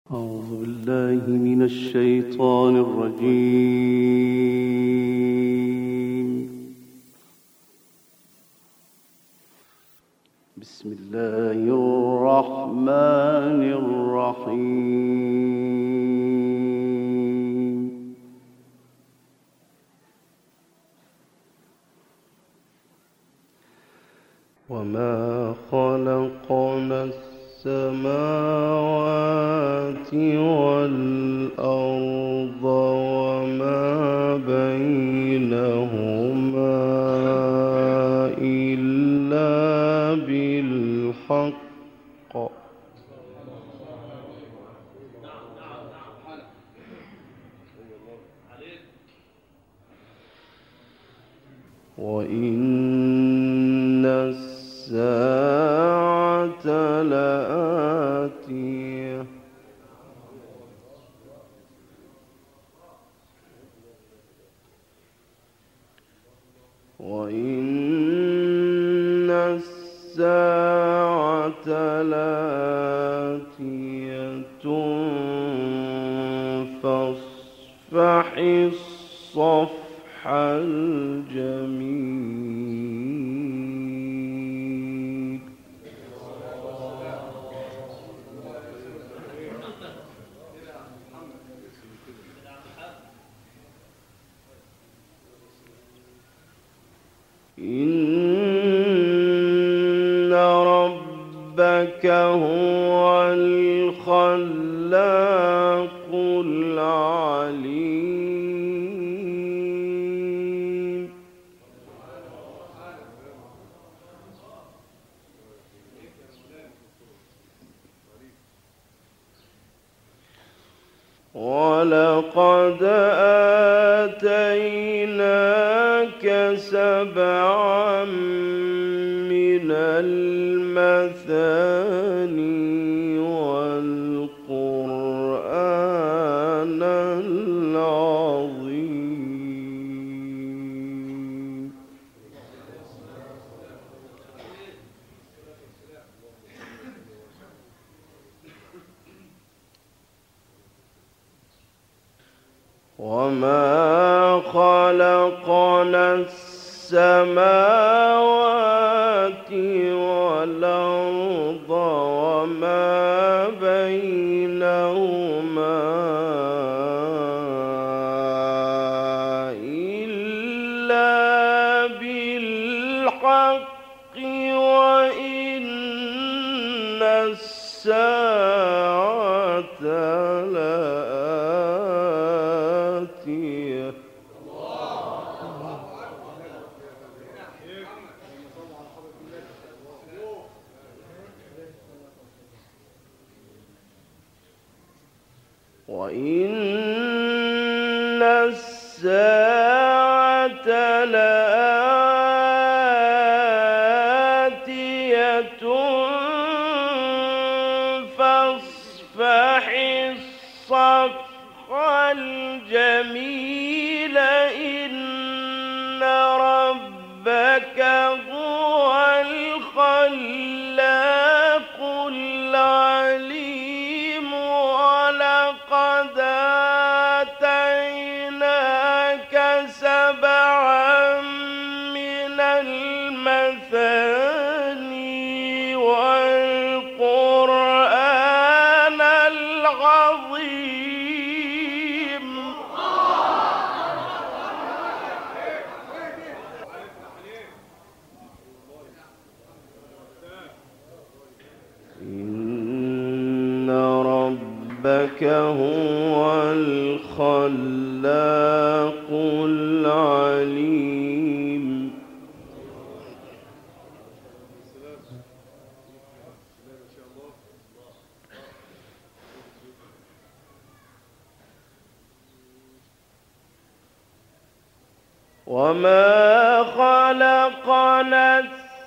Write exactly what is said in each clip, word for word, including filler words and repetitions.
أعوذ بالله من الشيطان الرجيم. بسم الله الرحمن الرحيم. وما خلقنا السماوات والأرض وما بينهما إلا بالحق وإن الساعة لآتية وإن الساعة لآتية فاصفح الصفح الجميل. إن ربك هو الخلاق العليم. ولقد آتيناك سبعا من المثاني والقرآن العظيم. وما خلقنا السماوات والأرض وما بينهما إلا بالحق وإن الساعة لآتية وإن الساعة لآتية فاصفح الصفح الجميل. إن ربك هو الخلاق العليم. ولقد آتيناك سبعا من المثاني والقرآن العظيم. إن ربك هو الخلاق العليم. وما خلقنا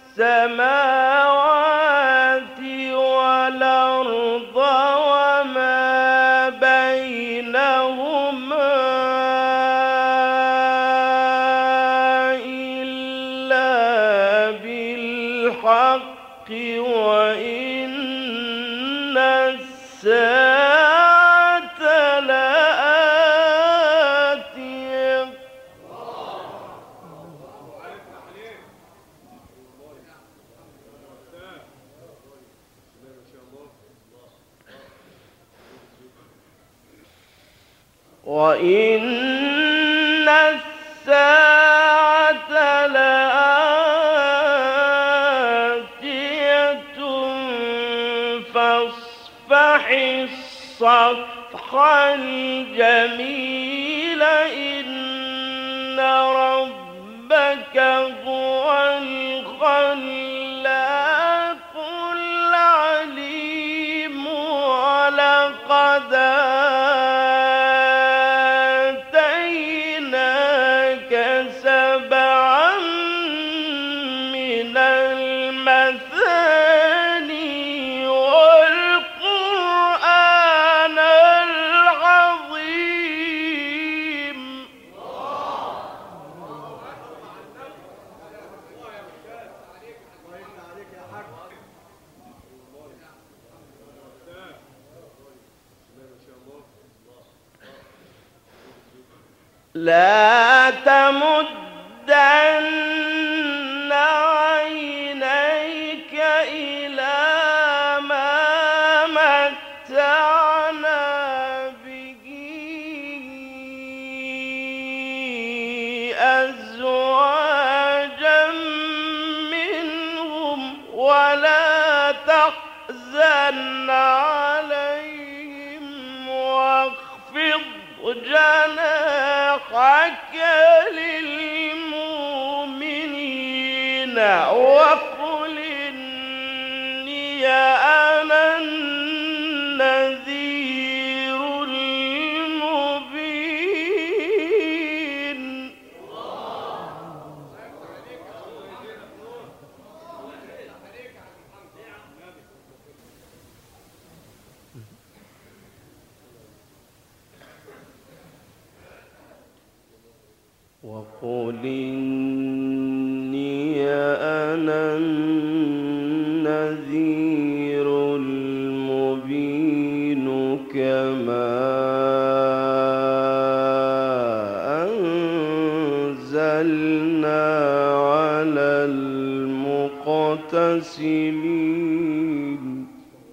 السماوات والأرض وما بينهما إلا بالحق وإن الساعة وإن الساعة لآتية فاصفح الصفح الجميل إن ربك هو الخلاق العليم ولقد آتيناك سبعا من المثاني والقرآن العظيم. لا تمدن عينيك إلى ما متعنا به أزواجا منهم ولا تحزن عليهم واخفض جناحك للمؤمنين وقل إني أنا النذير المبين. وقل إني أنا النذير المبين كما أنزلنا على المقتسمين.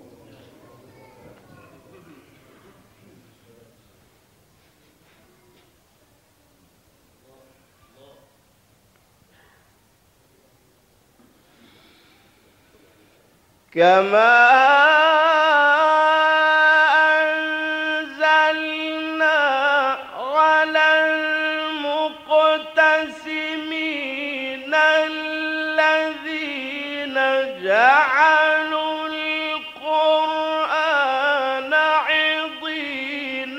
كما أنزلنا على المقتسمين الذين جعلوا القرآن عضين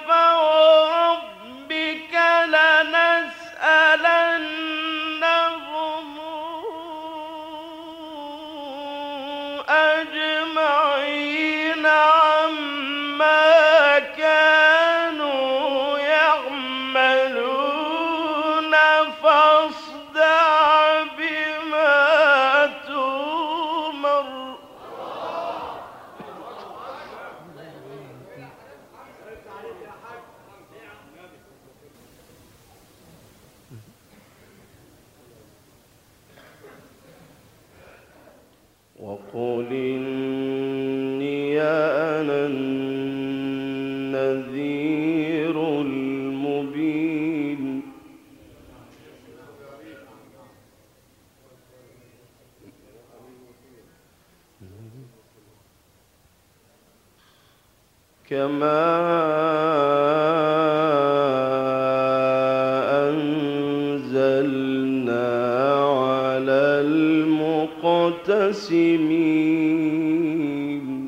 فوربك لنسألنهم أجمعين عما كانوا يعملون فاصدع بما تؤمر. وقل إني أنا النذير المبين. كما أنزلنا على المقتسمين.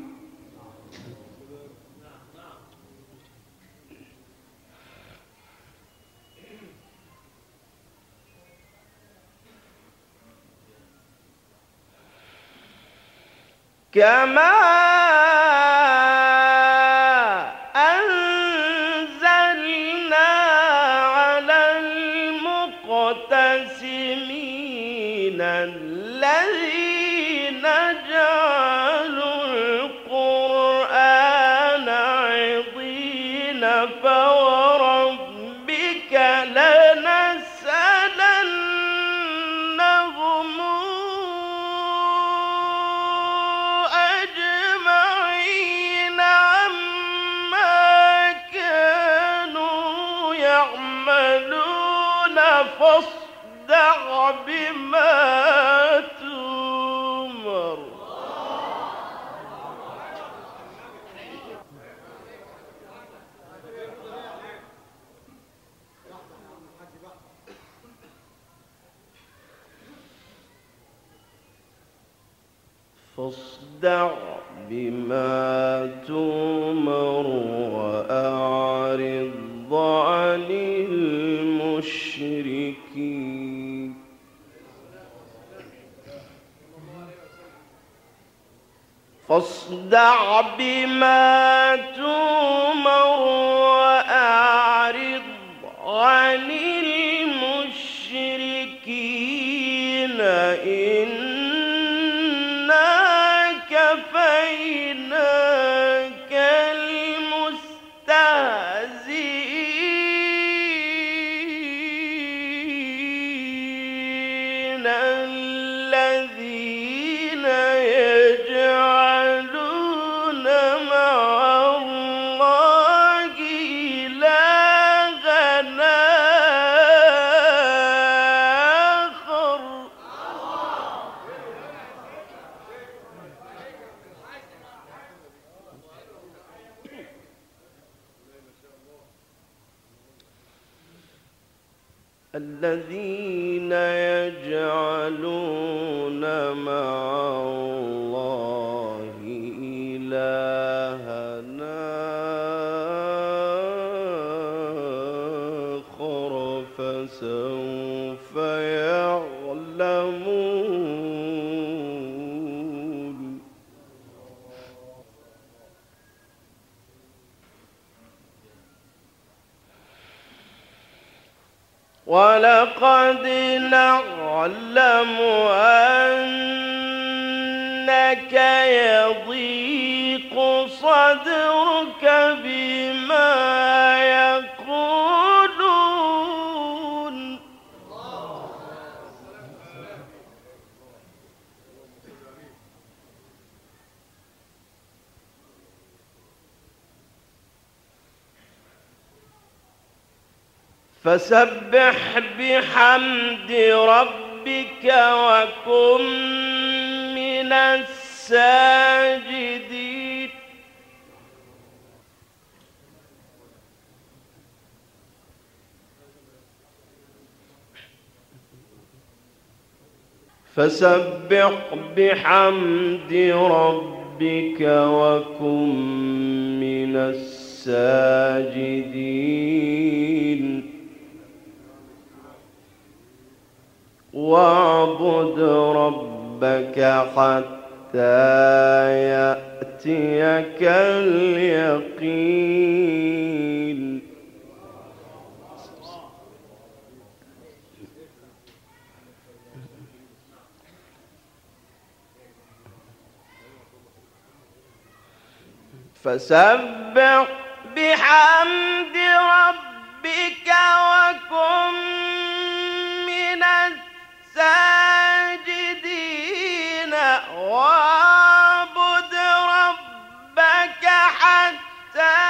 كما أنزلنا على المقتسمين الذين جعلوا القرآن عضين فوربك لنسألنهم أجمعين عما كانوا فاصدع بما تؤمر وأعرض عن المشركين فاصدع بما تؤمر وأعرض عن المشركين إنا كفيناك المستهزئين الذين يجعلون مع الله إلهنا آخر الذين يجعلون مع الله إلهنا آخر فسوف يعلمون ولقد نعلم أنك يضيق صدرك بما يقولون فسبح بحمد ربك وكن من الساجدين فسبح بحمد ربك وكن من الساجدين واعبد ربك حتى يأتيك اليقين فسبح بحمد ربك وكن من الساجدين واعبد ربك حتى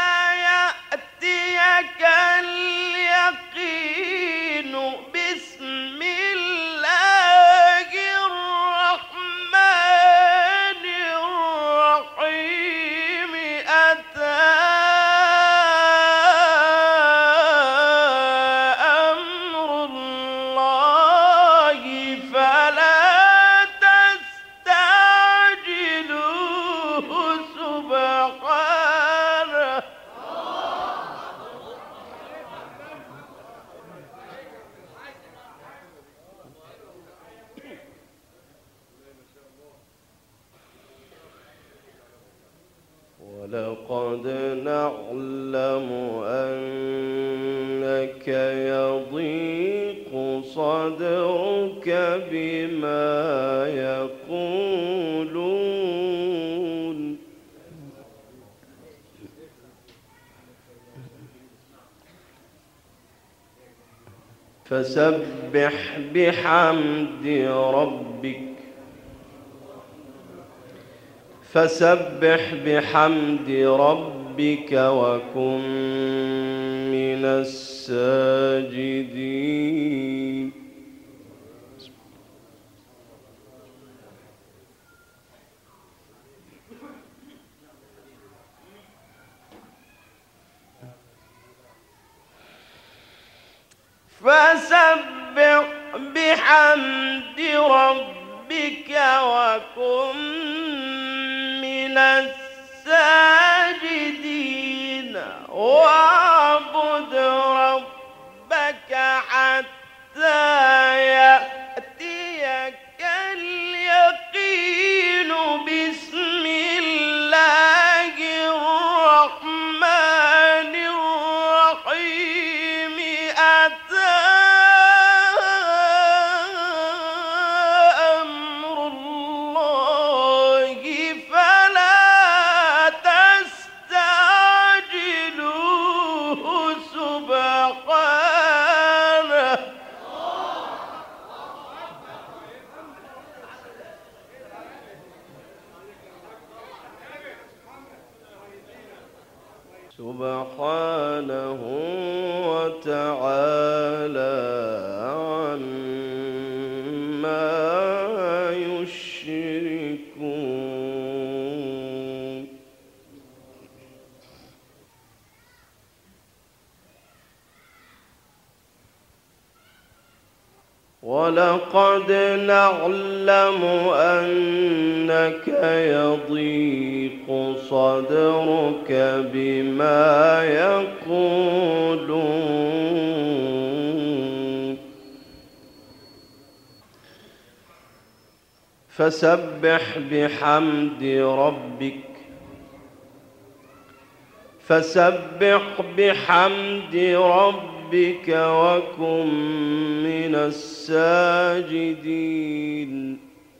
يأتيك اليقين بسم الله الرحمن الرحيم أتى أمر الله فلا تستعجلوه سبحانه ولقد نعلم أنك يضيق صدرك بما يقولون فسبح بحمد ربك فسبح بحمد ربك وكن من الساجدين فسبح بحمد ربك ربك وكن من الساجدين واعبد ربك حتى يأتيك اليقين بسم الله الرحمن الرحيم أتى أمر الله فلا تستعجلوه سبحانه سبحانه وتعالى عما يشركون ولقد نعلم أنك يضيق صدرك بما يقولون فسبح بحمد ربك فسبح بحمد ربك وكن من الساجدين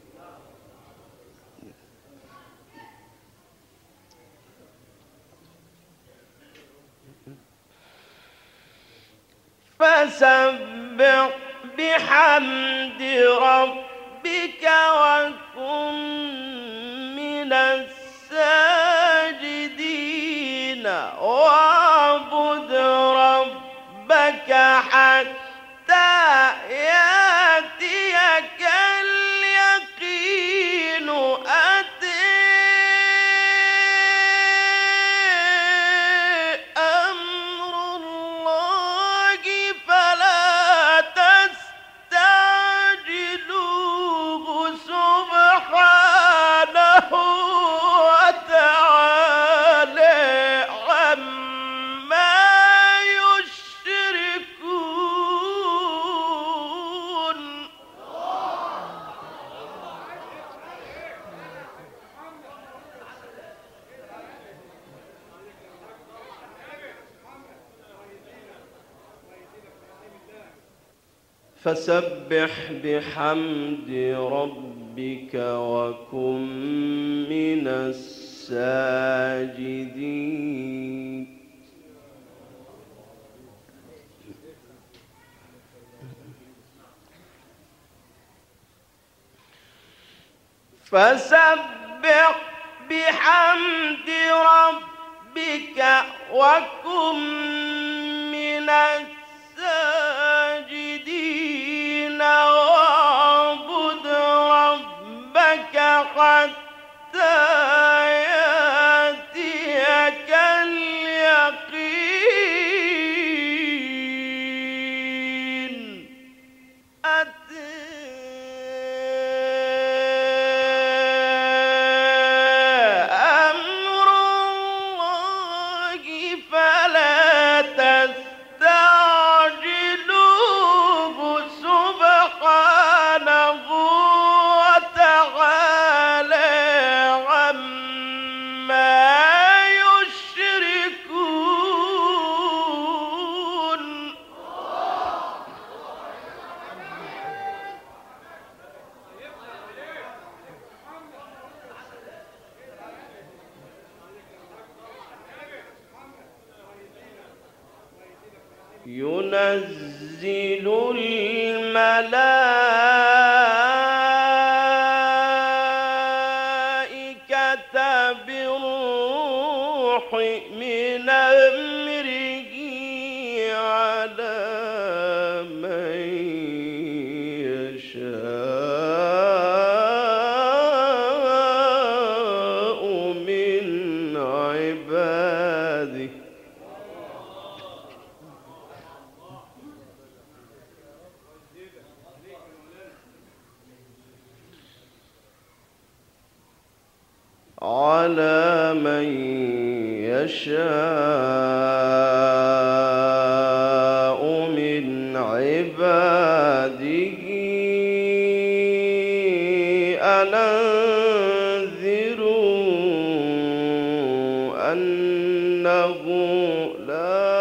فسبح بحمد ربك وكن من الساجدين واعبد ربك حتى يأتيك اليقين أتي أمر الله فلا تستعجلوه سبحانه وتعالى عما يشركون فسبح بحمد ربك وكن من الساجدين فسبح بحمد ربك وكن من الساجدين واعبد ربك حتى يأتيك اليقين أتي أمر الله فلا تستعجلوه سبحانه وتعالى عما يشركون ينزل الملائكة بالروح من أمره على من يشاء من عباده على من يشاء من عباده أن أنذروا أنه لا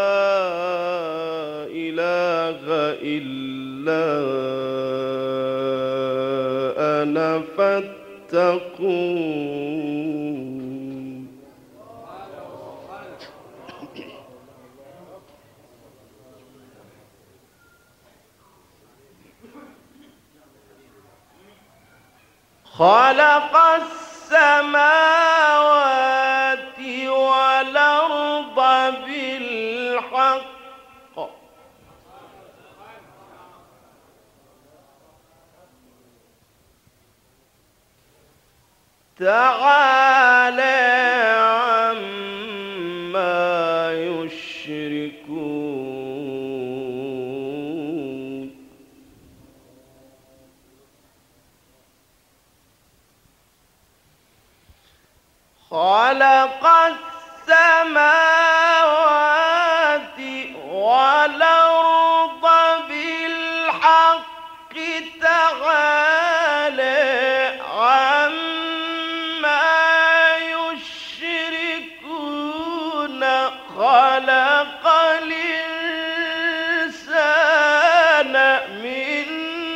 إله إلا أنا فاتقون. خلق السماوات والأرض بالحق تعالى عما يشركون. خلق السماوات والأرض بالحق تعالى عما يشركون. خلق الإنسان من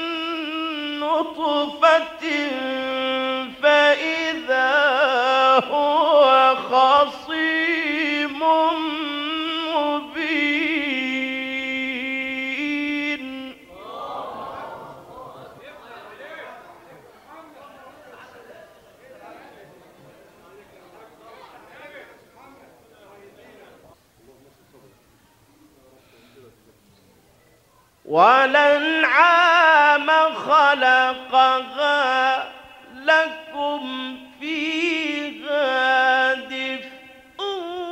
نطفة فإذا هو خصيم مبين. والأنعام خلقها لكم فيها دفء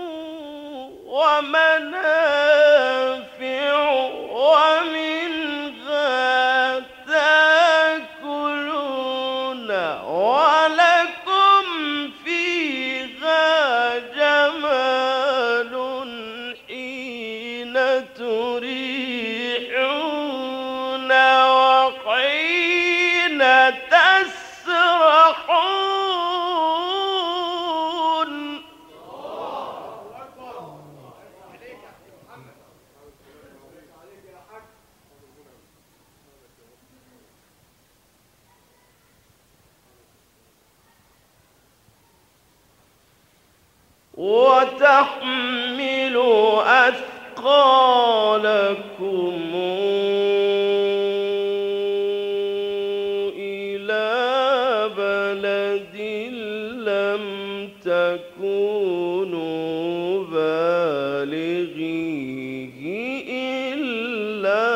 ومنافع ومنها تأكلون ولكم فيها جمال حين تريحون وحين تسرحون. وتحمل أثقالكم إلى بلد لم تكونوا بالغيه إلا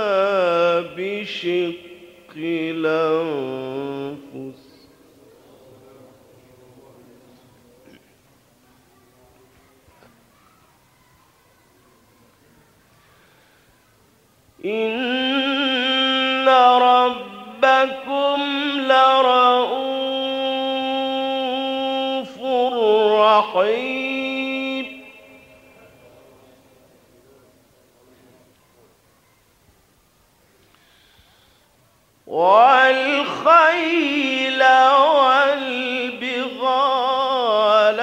بشق الأنفس. إن ربكم لرؤوف رحيم. والخيل والبغال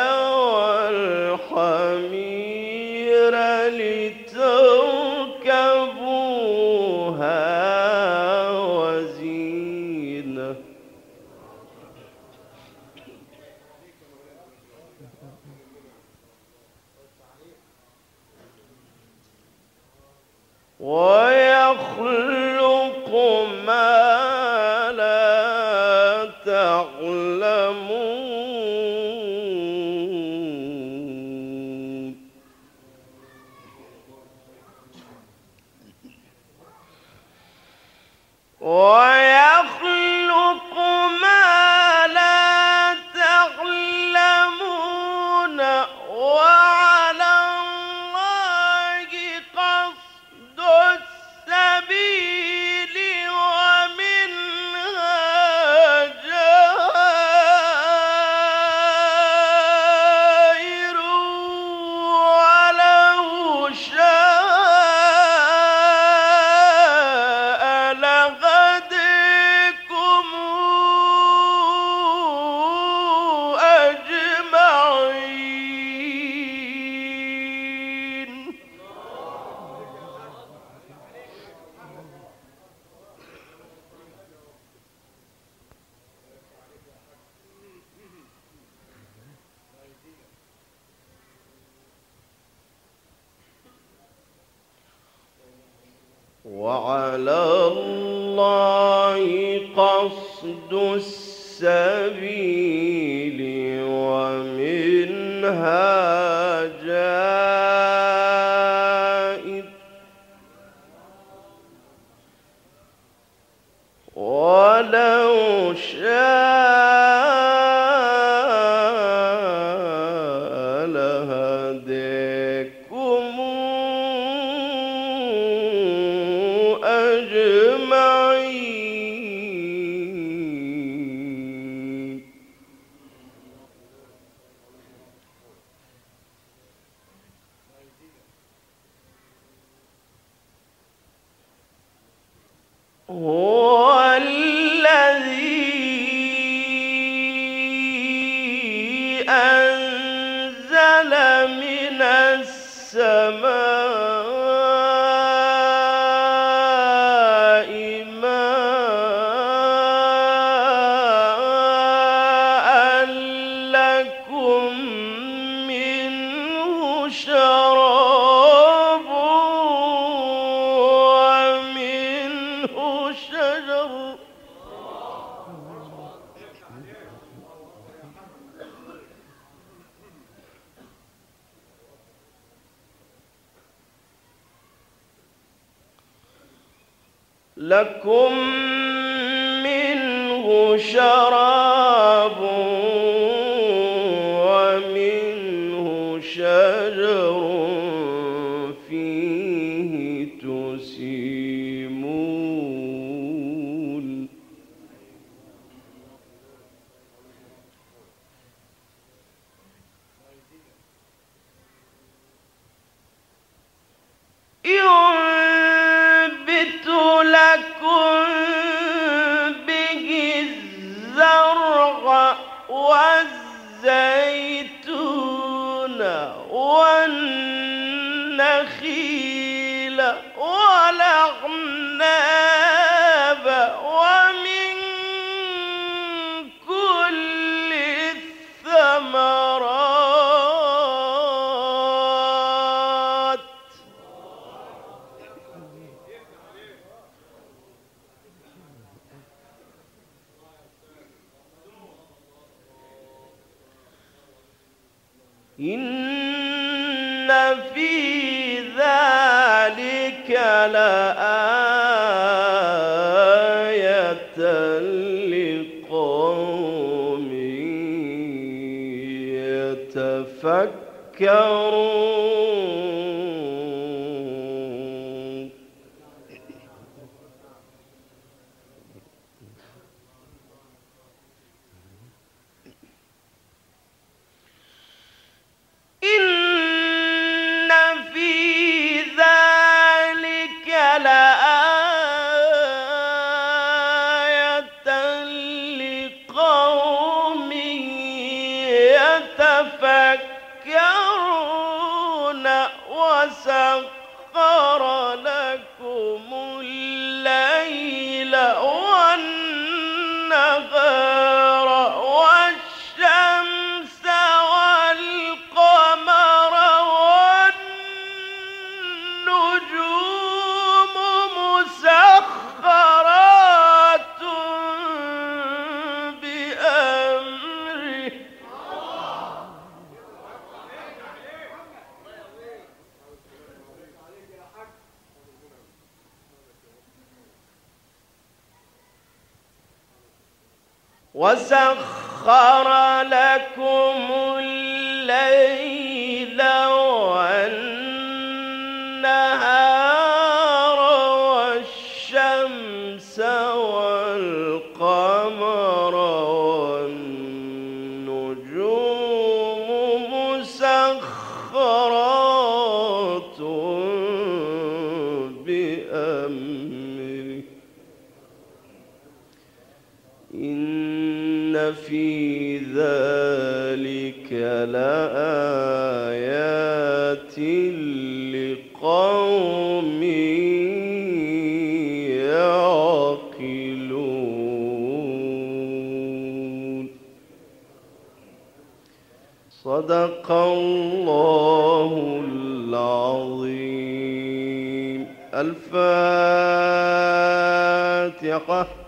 والحمير لتركبوها وزينة. ويخلق ما لا تعلمون. ويخلق ما لا تعلمون وعلى الله قصد وعلى الله قصد السبيل ومنها جائر ولو شاء لهديكم أجمعين. هو الذي أنزل من السماء ماء لكم منه شراب ومنه شجر لكم منه شراب ومنه شجر فيه تسيمون. ينبت لكم به الزرع والزيتون والنخيل والأعناب ومن كل الثمرات إن في ذلك لآية لقوم يتفكرون. إن في ذلك لآية لقوم يتفكرون. وسخر لكم الليل والنهار والشمس والقمر والنجوم مسخرات بأمره. وسخر لكم الليل والنهار والشمس والقمر والنجوم مسخرات بأمره. إن في ذلك لآيات لقوم يعقلون. صدق الله العظيم. الفاتحة.